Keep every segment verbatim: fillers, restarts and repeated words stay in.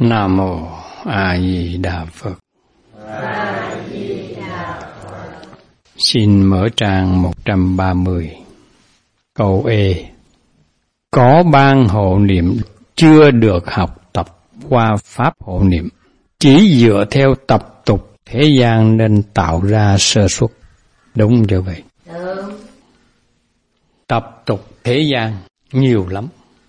Nam mô A Di Đà Phật. A Di Đà Phật. Xin mở trang một trăm ba mươi. Câu E. Có ban hộ niệm chưa được học tập qua pháp hộ niệm, chỉ dựa theo tập tục thế gian nên tạo ra sơ suất. Đúng như vậy. Đúng. Tập tục thế gian nhiều lắm.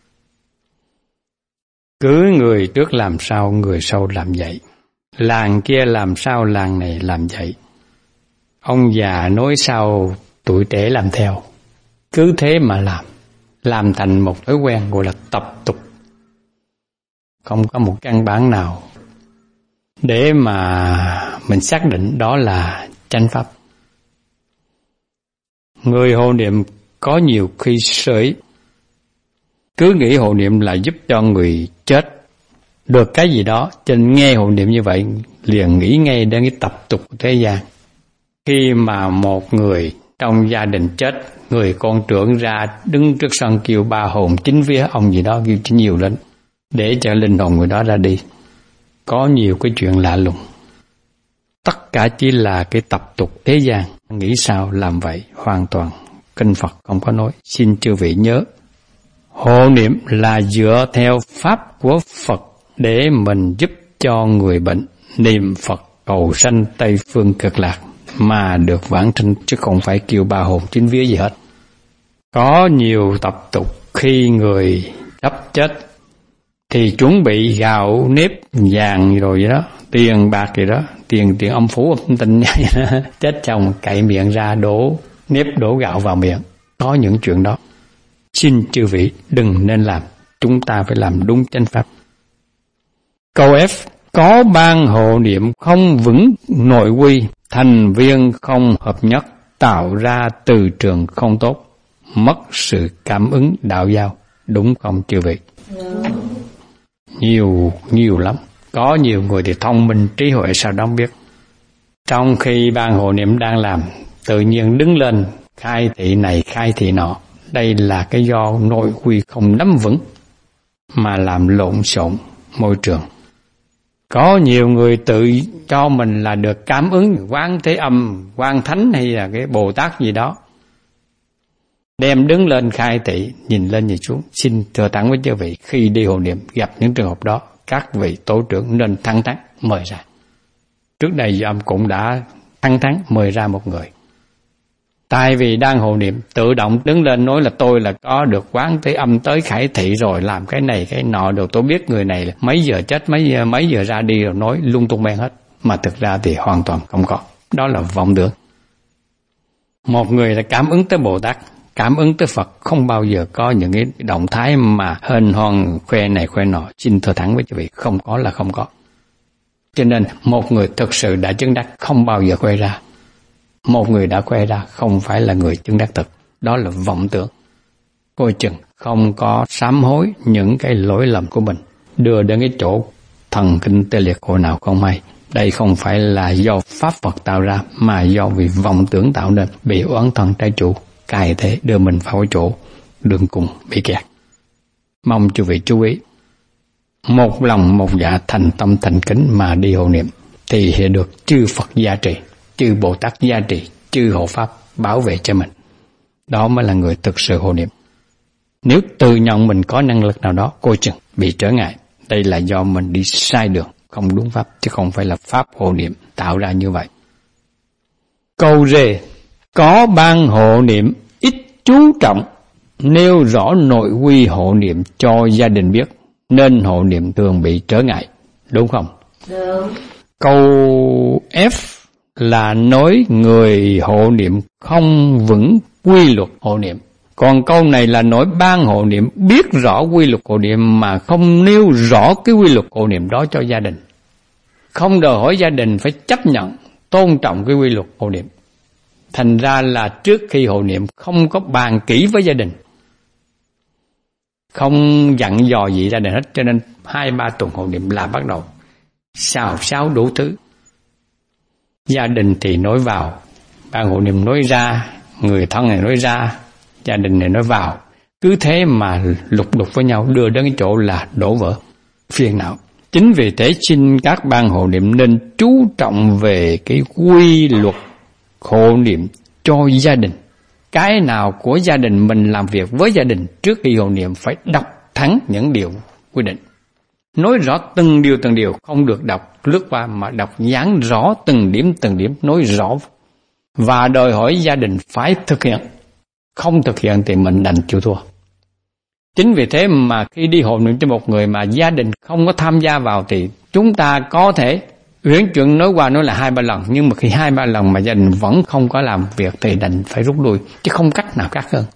Cứ người trước làm sao người sau làm vậy. Làng kia làm sao làng này làm vậy. Ông già nói sao tuổi trẻ làm theo. Cứ thế mà làm. Làm thành một thói quen gọi là tập tục. Không có một căn bản nào để mà mình xác định đó là chánh pháp. Người hộ niệm có nhiều khi sởi, cứ nghĩ hộ niệm là giúp cho người chết được cái gì đó, cho nên nghe hộ niệm như vậy liền nghĩ ngay đến cái tập tục của thế gian. Khi mà một người trong gia đình chết, người con trưởng ra đứng trước sân kêu ba hồn chín vía, ông gì đó kêu chính nhiều lên để cho linh hồn người đó ra đi. Có nhiều cái chuyện lạ lùng. Tất cả chỉ là cái tập tục thế gian. Nghĩ sao làm vậy, hoàn toàn kinh Phật không có nói. Xin chư vị nhớ, hộ niệm là dựa theo pháp của Phật để mình giúp cho người bệnh niệm Phật cầu sanh Tây Phương Cực Lạc mà được vãng sanh, chứ không phải kêu ba hồn chín vía gì hết. Có nhiều tập tục khi người sắp chết thì chuẩn bị gạo nếp vàng rồi vậy đó, tiền bạc gì đó, tiền tiền âm phủ âm tinh chết chồng cậy miệng ra đổ nếp đổ gạo vào miệng. Có những chuyện đó xin chư vị đừng nên làm. Chúng ta phải làm đúng chánh pháp. Câu F. Có ban hộ niệm không vững nội quy, thành viên không hợp nhất, tạo ra từ trường không tốt, mất sự cảm ứng đạo giao. Đúng không chư vị? Đúng. Nhiều, nhiều lắm. Có nhiều người thì thông minh, trí huệ sao đó không biết. Trong khi ban hộ niệm đang làm, tự nhiên đứng lên khai thị này khai thị nọ. Đây là cái do nội quy không nắm vững mà làm lộn xộn môi trường. Có nhiều người tự cho mình là được cảm ứng Quán Thế Âm, Quan Thánh hay là cái Bồ Tát gì đó, đem đứng lên khai thị, nhìn lên nhìn xuống. Xin thừa tặng với chư vị, khi đi hộ niệm gặp những trường hợp đó, các vị tổ trưởng nên thẳng thắn mời ra. Trước đây Dâm cũng đã thẳng thắn mời ra một người. Tại vì đang hộ niệm tự động đứng lên nói là tôi là có được Quán Thế Âm tới khải thị rồi, làm cái này cái nọ được, tôi biết người này là mấy giờ chết mấy giờ, mấy giờ ra đi, rồi nói lung tung beng hết. Mà thực ra thì hoàn toàn không có. Đó là vọng tưởng. Một người là cảm ứng tới Bồ Tát, cảm ứng tới Phật, không bao giờ có những cái động thái mà hên hoan khoe này khoe nọ. Xin thưa thẳng với quý vị, không có là không có. Cho nên một người thực sự đã chứng đắc không bao giờ khoe ra. Một người đã khoe ra không phải là người chứng đắc thực. Đó là vọng tưởng. Coi chừng không có sám hối những cái lỗi lầm của mình, đưa đến cái chỗ thần kinh tê liệt hồi nào không hay. Đây không phải là do pháp Phật tạo ra, mà do vì vọng tưởng tạo nên, bị oán thần trái chủ cài thế đưa mình vào cái chỗ đường cùng bị kẹt. Mong quý vị chú ý, một lòng một dạ thành tâm thành kính mà đi hộ niệm thì sẽ được chư Phật gia trì, chư Bồ Tát gia trì, chư hộ pháp bảo vệ cho mình. Đó mới là người thực sự hộ niệm. Nếu tự nhận mình có năng lực nào đó, coi chừng bị trở ngại. Đây là do mình đi sai đường, không đúng pháp, chứ không phải là pháp hộ niệm tạo ra như vậy. Câu D. Có ban hộ niệm ít chú trọng, nêu rõ nội quy hộ niệm cho gia đình biết, nên hộ niệm thường bị trở ngại. Đúng không? Đúng. Câu F là nói người hộ niệm không vững quy luật hộ niệm. Còn câu này là nói ban hộ niệm biết rõ quy luật hộ niệm mà không nêu rõ cái quy luật hộ niệm đó cho gia đình. Không đòi hỏi gia đình phải chấp nhận, tôn trọng cái quy luật hộ niệm. Thành ra là trước khi hộ niệm không có bàn kỹ với gia đình, không dặn dò gì gia đình hết. Cho nên hai ba tuần hộ niệm là bắt đầu xào xáo đủ thứ. Gia đình thì nói vào, ban hộ niệm nói ra, người thân này nói ra, gia đình này nói vào. Cứ thế mà lục đục với nhau, đưa đến cái chỗ là đổ vỡ, phiền não. Chính vì thế xin các ban hộ niệm nên chú trọng về cái quy luật hộ niệm cho gia đình. Cái nào của gia đình mình làm việc với gia đình trước khi hộ niệm phải đọc thẳng những điều quy định. Nói rõ từng điều từng điều, không được đọc lướt qua mà đọc giảng rõ từng điểm từng điểm, nói rõ. Và đòi hỏi gia đình phải thực hiện. Không thực hiện thì mình đành chịu thua. Chính vì thế mà khi đi hộ niệm cho một người mà gia đình không có tham gia vào thì chúng ta có thể uyển chuyển nói qua nói là hai ba lần, nhưng mà khi hai ba lần mà gia đình vẫn không có làm việc thì đành phải rút lui, chứ không cách nào khác hơn.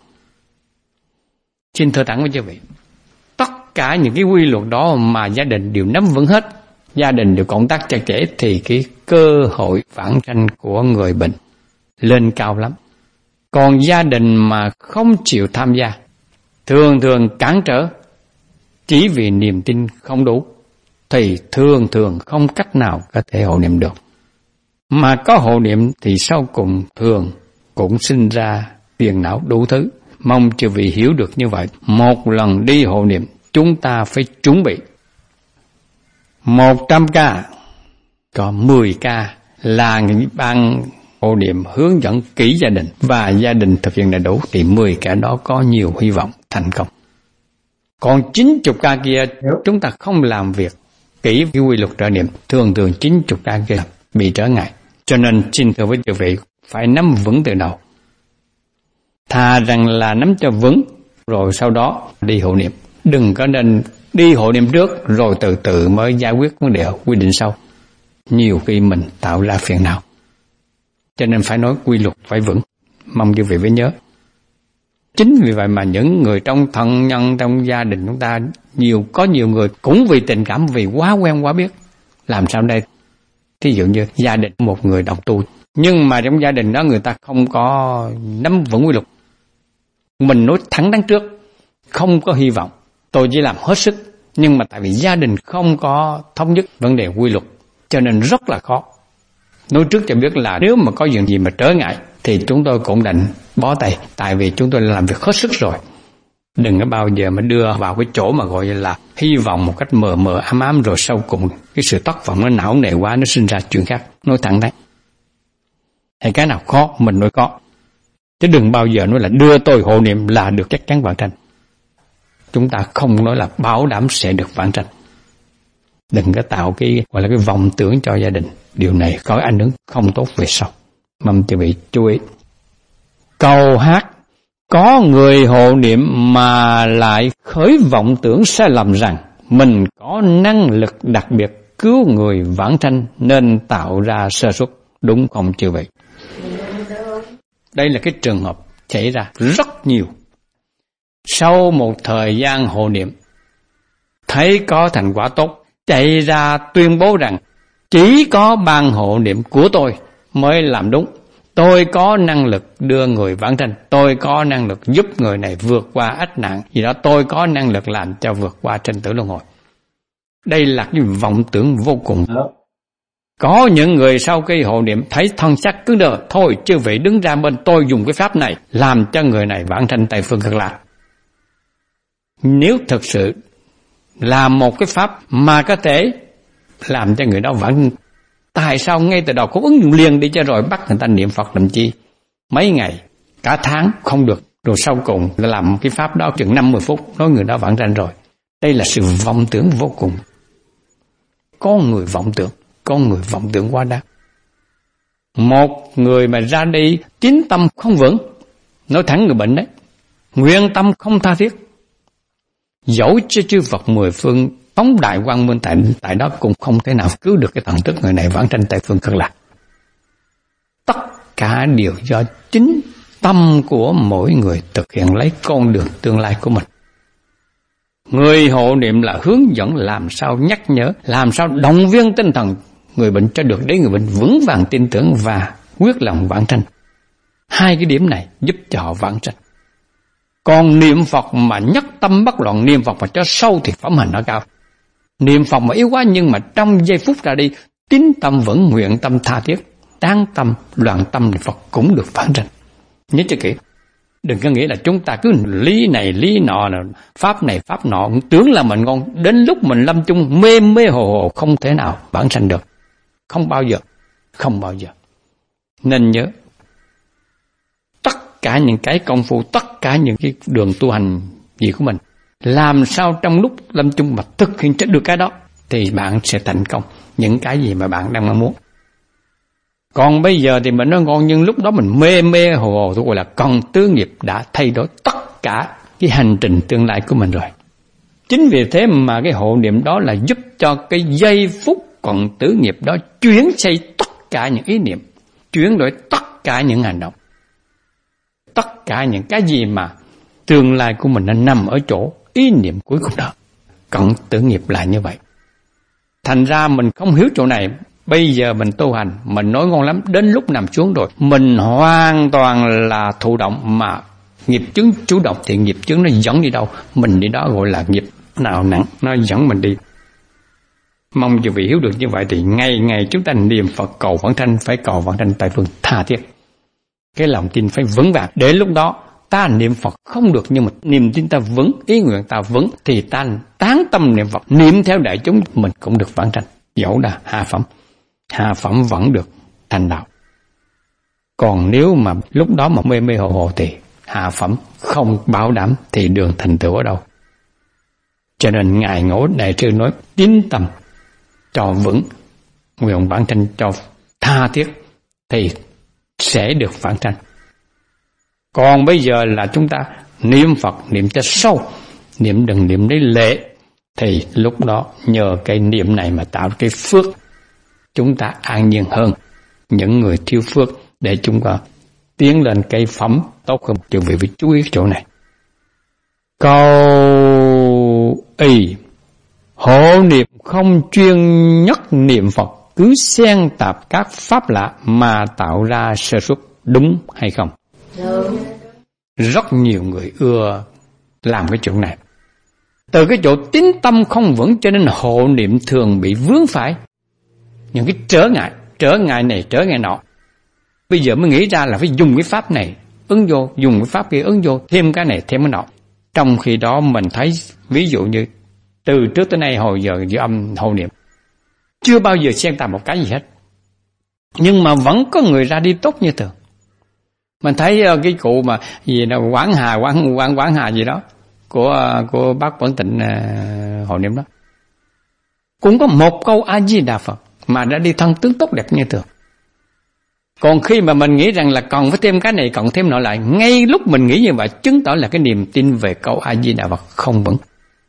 Xin thưa thẳng với quý vị, tất cả những cái quy luật đó mà gia đình đều nắm vững hết, gia đình đều cộng tác chặt chẽ thì cái cơ hội vãng sanh của người bệnh lên cao lắm. Còn gia đình mà không chịu tham gia, thường thường cản trở chỉ vì niềm tin không đủ, thì thường thường không cách nào có thể hộ niệm được. Mà có hộ niệm thì sau cùng thường cũng sinh ra phiền não đủ thứ. Mong chư vị hiểu được như vậy. Một lần đi hộ niệm chúng ta phải chuẩn bị một trăm ca, có mười ca là những ban hộ niệm hướng dẫn kỹ gia đình và gia đình thực hiện đầy đủ thì mười ca đó có nhiều hy vọng thành công. Còn chín mươi ca kia chúng ta không làm việc kỹ cái quy luật trợ niệm, thường thường chín mươi ca kia bị trở ngại. Cho nên xin thưa với quý vị phải nắm vững từ đầu. Thà rằng là nắm cho vững rồi sau đó đi hộ niệm. Đừng có nên đi hộ niệm trước rồi từ từ mới giải quyết vấn đề quy định sau. Nhiều khi mình tạo ra phiền não. Cho nên phải nói quy luật phải vững. Mong quý vị phải nhớ. Chính vì vậy mà những người trong thân nhân trong gia đình chúng ta nhiều có nhiều người cũng vì tình cảm, vì quá quen quá biết. Làm sao đây? Thí dụ như gia đình một người độc tu, nhưng mà trong gia đình đó người ta không có nắm vững quy luật. Mình nói thẳng đằng trước, không có hy vọng. Tôi chỉ làm hết sức, nhưng mà tại vì gia đình không có thống nhất vấn đề quy luật, cho nên rất là khó. Nói trước cho biết là nếu mà có chuyện gì mà trở ngại thì chúng tôi cũng định bó tay, tại vì chúng tôi làm việc hết sức rồi. Đừng có bao giờ mà đưa vào cái chỗ mà gọi là hy vọng một cách mờ mờ ám ám rồi sau cùng cái sự thất vọng nó não nề quá, nó sinh ra chuyện khác. Nói thẳng đấy. Hay cái nào khó mình nói có. Chứ đừng bao giờ nói là đưa tôi hộ niệm là được chắc chắn vãng sanh. Chúng ta không nói là bảo đảm sẽ được vãng sanh. Đừng có tạo cái gọi là cái vọng tưởng cho gia đình. Điều này có ảnh hưởng không tốt về sau. Mong quý vị chú ý. Câu hát: có người hộ niệm mà lại khởi vọng tưởng sai lầm rằng mình có năng lực đặc biệt cứu người vãng sanh nên tạo ra sơ suất. Đúng không quý vị? Đây là cái trường hợp xảy ra rất nhiều. Sau một thời gian hộ niệm, thấy có thành quả tốt, chạy ra tuyên bố rằng chỉ có ban hộ niệm của tôi mới làm đúng. Tôi có năng lực đưa người vãng sanh, tôi có năng lực giúp người này vượt qua ách nạn gì đó, tôi có năng lực làm cho vượt qua sinh tử luân hồi. Đây là cái vọng tưởng vô cùng. Có những người sau khi hộ niệm thấy thân xác cứng đờ, thôi chứ vị đứng ra bên tôi dùng cái pháp này làm cho người này vãng sanh tại phương Cực Lạc. Nếu thực sự là một cái pháp mà có thể làm cho người đó vãng, tại sao ngay từ đầu không ứng dụng liền đi cho rồi bắt người ta niệm Phật làm chi? Mấy ngày, cả tháng không được, rồi sau cùng làm cái pháp đó chừng năm mươi phút, nói người đó vãng sanh rồi. Đây là sự vọng tưởng vô cùng. Có người vọng tưởng, có người vọng tưởng quá đáng. Một người mà ra đi tín tâm không vững, nói thẳng người bệnh đấy, nguyện tâm không tha thiết, dẫu cho chư Phật mười phương tống đại quang minh tại, tại đó cũng không thể nào cứu được cái thần thức người này vãng sanh tại phương Cực Lạc. Tất cả đều do chính tâm của mỗi người thực hiện lấy con đường tương lai của mình. Người hộ niệm là hướng dẫn làm sao nhắc nhở, làm sao động viên tinh thần người bệnh cho được để người bệnh vững vàng tin tưởng và quyết lòng vãng sanh. Hai cái điểm này giúp cho họ vãng sanh. Còn niệm Phật mà nhất tâm bất loạn, niệm Phật mà cho sâu thì phẩm hành nó cao. Niệm Phật mà yếu quá nhưng mà trong giây phút ra đi, tín tâm vẫn nguyện tâm tha thiết, đáng tâm, loạn tâm niệm Phật cũng được vãng sanh. Nhớ cho kỹ. Đừng có nghĩ là chúng ta cứ lý này lý nọ, pháp này pháp nọ, tưởng là mình ngon. Đến lúc mình lâm chung mê mê hồ hồ, không thể nào vãng sanh được. Không bao giờ. Không bao giờ. Nên nhớ, tất cả những cái công phu, tất cả những cái đường tu hành gì của mình, làm sao trong lúc lâm chung mà thực hiện được cái đó, thì bạn sẽ thành công những cái gì mà bạn đang mong muốn. Còn bây giờ thì mình nói ngon, nhưng lúc đó mình mê mê hồ hồ, tôi gọi là cần tứ nghiệp đã thay đổi tất cả cái hành trình tương lai của mình rồi. Chính vì thế mà cái hộ niệm đó là giúp cho cái giây phút còn tứ nghiệp đó chuyển xây tất cả những ý niệm, chuyển đổi tất cả những hành động, tất cả những cái gì mà tương lai của mình nó nằm ở chỗ ý niệm cuối cùng đó. Cộng tử nghiệp là như vậy. Thành ra mình không hiểu chỗ này. Bây giờ mình tu hành, mình nói ngon lắm, đến lúc nằm xuống rồi, mình hoàn toàn là thụ động, mà nghiệp chướng chủ động thì nghiệp chướng nó dẫn đi đâu, mình đi đó, gọi là nghiệp nào nặng, nó dẫn mình đi. Mong cho vị hiểu được như vậy thì ngày ngày chúng ta niệm Phật cầu vãng sanh, phải cầu vãng sanh tại phương tha thiết. Cái lòng tin phải vững vàng. Để lúc đó ta niệm Phật không được, nhưng mà niềm tin ta vững, ý nguyện ta vững, thì ta tán tâm niệm Phật, niệm theo đại chúng, mình cũng được vãng sanh. Dẫu là hạ phẩm, hạ phẩm vẫn được thành đạo. Còn nếu mà lúc đó mà mê mê hồ hồ thì hạ phẩm không bảo đảm thì đường thành tựu ở đâu. Cho nên Ngài Ngộ Đại Sư nói tín tâm cho vững, nguyện vãng sanh cho tha thiết thì sẽ được vãng sanh. Còn bây giờ là chúng ta niệm Phật, niệm cho sâu, niệm đừng niệm lấy lệ, thì lúc đó nhờ cái niệm này mà tạo cái phước, chúng ta an nhiên hơn những người thiếu phước, để chúng ta tiến lên cái phẩm tốt hơn. Chư vị phải chú ý chỗ này. Câu y hộ niệm không chuyên nhất niệm Phật, cứ xen tạp các pháp lạ mà tạo ra sơ suất, đúng hay không? Đúng. Rất nhiều người ưa làm cái chỗ này. Từ cái chỗ tín tâm không vững cho nên hộ niệm thường bị vướng phải những cái trở ngại, trở ngại này, trở ngại nọ. Bây giờ mới nghĩ ra là phải dùng cái pháp này ứng vô, dùng cái pháp kia ứng vô, thêm cái này, thêm cái nọ. Trong khi đó mình thấy, ví dụ như từ trước tới nay hồi giờ dự âm hộ niệm, chưa bao giờ xen tạp một cái gì hết. Nhưng mà vẫn có người ra đi tốt như thường. Mình thấy cái cụ mà gì đó Quảng Hà, Quảng Quảng Quảng Hà gì đó của của bác Quảng Tịnh uh, hộ niệm đó, cũng có một câu A Di Đà Phật mà đã đi thân tướng tốt đẹp như thường. Còn khi mà mình nghĩ rằng là còn phải thêm cái này, còn thêm nọ lại, ngay lúc mình nghĩ như vậy chứng tỏ là cái niềm tin về câu A Di Đà Phật không vững.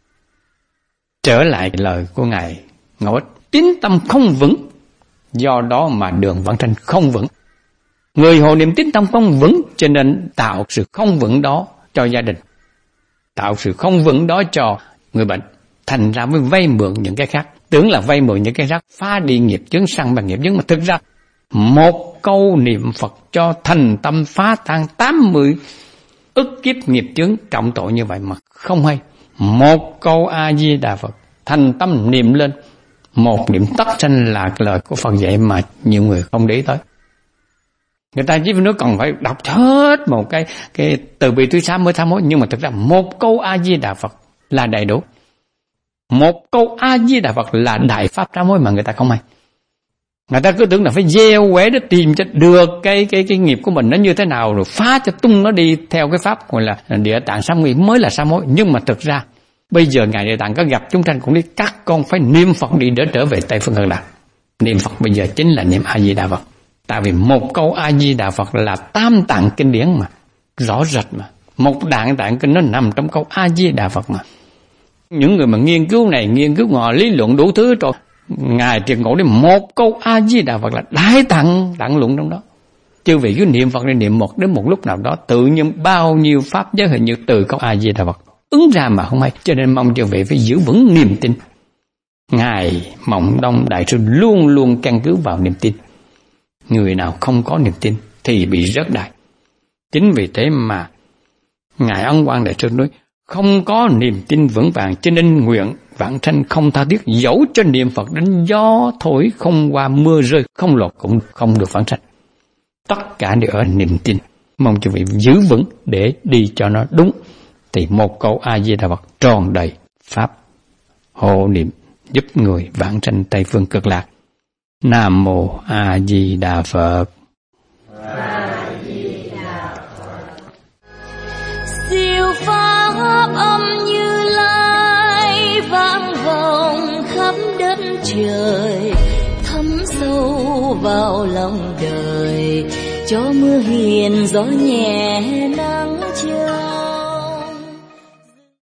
Trở lại lời của Ngài Ngộ Ích, tín tâm không vững, do đó mà đường vãng sanh không vững. Người hộ niệm tín tâm không vững, cho nên tạo sự không vững đó cho gia đình, tạo sự không vững đó cho người bệnh, thành ra mới vay mượn những cái khác, tưởng là vay mượn những cái khác phá đi nghiệp chướng, săn bằng nghiệp chướng, mà thực ra một câu niệm Phật cho thành tâm phá tan tám mươi ức kiếp nghiệp chướng trọng tội như vậy mà không hay. Một câu A Di Đà Phật thành tâm niệm lên, một niệm tất sanh là lời của Phật dạy mà nhiều người không để ý tới. Người ta chỉ nói còn phải đọc hết một cái cái từ bi thứ sám mới sám hối, nhưng mà thực ra một câu A Di Đà Phật là đầy đủ. Một câu A Di Đà Phật là đại pháp sám hối mà người ta không hay. Người ta cứ tưởng là phải gieo quẻ để tìm cho được cái cái cái nghiệp của mình nó như thế nào, rồi phá cho tung nó đi theo cái pháp gọi là Địa Tạng sám hối mới là sám hối. Nhưng mà thực ra bây giờ Ngài Địa Tạng có gặp chúng sanh cũng đi, các con phải niệm Phật đi để trở về Tây Phương Cực Lạc. Niệm Phật bây giờ chính là niệm A Di Đà Phật. Tại vì một câu A Di Đà Phật là tam tạng kinh điển mà, rõ rệt mà. Một đạn tạng kinh nó nằm trong câu A Di Đà Phật mà. Những người mà nghiên cứu này, nghiên cứu ngọ, lý luận đủ thứ rồi, Ngài Triệt Ngộ đến một câu A Di Đà Phật là đại tạng tạng luận trong đó. Chư vị cứ niệm Phật đi, niệm một đến một lúc nào đó tự nhiên bao nhiêu pháp giới hình như từ câu A Di Đà Phật ứng ra mà không hay. Cho nên mong chư vị phải giữ vững niềm tin. Ngài Mộng Đông Đại Sư luôn luôn căn cứ vào niềm tin. Người nào không có niềm tin thì bị rớt đài. Chính vì thế mà Ngài Ấn Quang Đại Sư nói không có niềm tin vững vàng, cho nên nguyện vãng sanh không tha thiết, dẫu cho niệm Phật đến gió thổi không qua, mưa rơi không lọt cũng không được vãng sanh. Tất cả đều ở niềm tin. Mong quý vị giữ vững để đi cho nó đúng. Thì một câu A Di Đà Phật tròn đầy pháp hộ niệm giúp người vãng sanh Tây phương cực lạc. Nam mô A Di Đà Phật. A Di Đà Phật. Siêu pháp âm Như Lai vang vọng khắp đất trời, thấm sâu vào lòng đời, cho mưa hiền gió nhẹ nắng chiều.